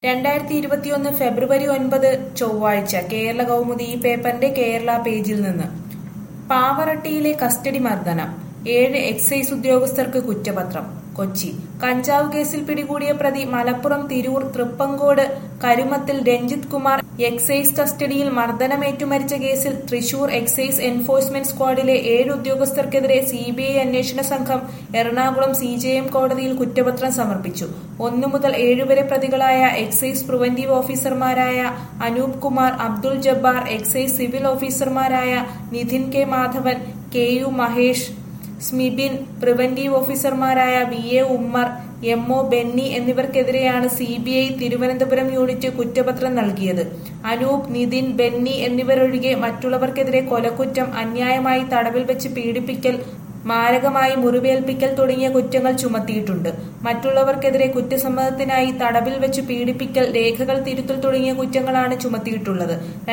2021 ഫെബ്രുവരി 9 ചൊവ്വാഴ്ച കേരള കൗമുദി ഈ പേപ്പറിന്റെ കേരള പേജിൽ നിന്ന്. പാവറട്ടിയിലെ കസ്റ്റഡി മർദ്ദനം, 7 എക്സൈസ് ഉദ്യോഗസ്ഥർക്ക് കുറ്റപത്രം. കൊച്ചി കഞ്ചാവ് കേസിൽ പിടികൂടിയ പ്രതി മലപ്പുറം തിരൂർ തൃപ്പങ്കോട് കരുമത്തിൽ രഞ്ജിത് കുമാർ എക്സൈസ് കസ്റ്റഡിയിൽ മർദ്ദനമേറ്റു മരിച്ച കേസിൽ തൃശൂർ എക്സൈസ് എൻഫോഴ്സ്മെന്റ് സ്ക്വാഡിലെ 7 ഉദ്യോഗസ്ഥർക്കെതിരെ CBI അന്വേഷണ സംഘം എറണാകുളം CJM കോടതിയിൽ കുറ്റപത്രം സമർപ്പിച്ചു. 1 മുതൽ 7 വരെ പ്രതികളായ എക്സൈസ് പ്രിവന്റീവ് ഓഫീസർമാരായ അനൂപ് കുമാർ, അബ്ദുൾ ജബ്ബാർ, എക്സൈസ് സിവിൽ ഓഫീസർമാരായ Nidhin K Madhavan, KU Mahesh, Smibin, preventive ഓഫീസർമാരായ VA ഉമ്മർ, MO ബെന്നി എന്നിവർക്കെതിരെയാണ് CBI തിരുവനന്തപുരം യൂണിറ്റ് കുറ്റപത്രം നൽകിയത്. അനൂപ്, നിതിൻ, ബെന്നി എന്നിവരൊഴികെ മറ്റുള്ളവർക്കെതിരെ കൊലക്കുറ്റം, അന്യായമായി തടവിൽ വെച്ച് പീഡിപ്പിക്കൽ, മാരകമായി മുറിവേൽപ്പിക്കൽ തുടങ്ങിയ കുറ്റങ്ങൾ ചുമത്തിയിട്ടുണ്ട്. മറ്റുള്ളവർക്കെതിരെ കുറ്റസമ്മതത്തിനായി തടവിൽ വെച്ച് പീഡിപ്പിക്കൽ, രേഖകൾ തിരുത്തൽ തുടങ്ങിയ കുറ്റങ്ങളാണ് ചുമത്തിയിട്ടുള്ളത്.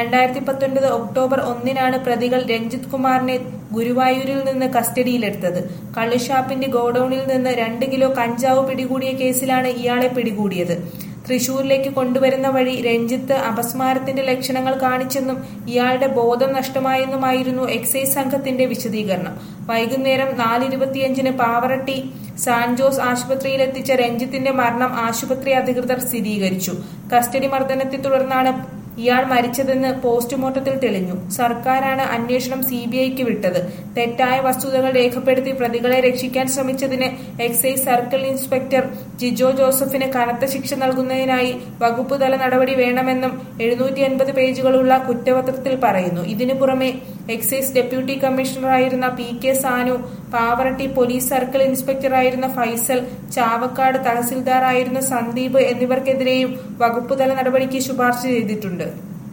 2019 ഒക്ടോബർ 1 പ്രതികൾ രഞ്ജിത് കുമാറിനെ ഗുരുവായൂരിൽ നിന്ന് കസ്റ്റഡിയിലെടുത്തത്. കള്ളുഷാപ്പിന്റെ ഗോഡൌണിൽ നിന്ന് 2 കിലോ കഞ്ചാവ് പിടികൂടിയ കേസിലാണ് ഇയാളെ പിടികൂടിയത്. തൃശൂരിലേക്ക് കൊണ്ടുവരുന്ന വഴി രഞ്ജിത്ത് അപസ്മാരത്തിന്റെ ലക്ഷണങ്ങൾ കാണിച്ചെന്നും ഇയാളുടെ ബോധം നഷ്ടമായെന്നുമായിരുന്നു എക്സൈസ് സംഘത്തിന്റെ വിശദീകരണം. വൈകുന്നേരം 4:25 പാവറട്ടി സാന്റ് ജോസ് ആശുപത്രിയിലെത്തിച്ച രഞ്ജിത്തിന്റെ മരണം ആശുപത്രി അധികൃതർ സ്ഥിരീകരിച്ചു. കസ്റ്റഡി മർദ്ദനത്തെ തുടർന്നാണ് ഇയാൾ മരിച്ചതെന്ന് പോസ്റ്റ്മോർട്ടത്തിൽ തെളിഞ്ഞു. സർക്കാരാണ് അന്വേഷണം CBIക്ക് വിട്ടത്. തെറ്റായ വസ്തുതകൾ രേഖപ്പെടുത്തി പ്രതികളെ രക്ഷിക്കാൻ ശ്രമിച്ചതിന് എക്സൈസ് സർക്കിൾ ഇൻസ്പെക്ടർ ജിജോ ജോസഫിന് കനത്ത ശിക്ഷ നൽകുന്നതിനായി വകുപ്പ് തല നടപടി വേണമെന്നും 780 പേജുകളുള്ള കുറ്റപത്രത്തിൽ പറയുന്നു. ഇതിനു പുറമെ എക്സൈസ് ഡെപ്യൂട്ടി കമ്മീഷണറായിരുന്ന PK Sanu, Pavaratty police circle ഇൻസ്പെക്ടറായിരുന്ന ഫൈസൽ, ചാവക്കാട് തഹസിൽദാറായിരുന്ന സന്ദീപ് എന്നിവർക്കെതിരെയും വകുപ്പുതല നടപടിക്ക് ശുപാർശ ചെയ്തിട്ടുണ്ട്.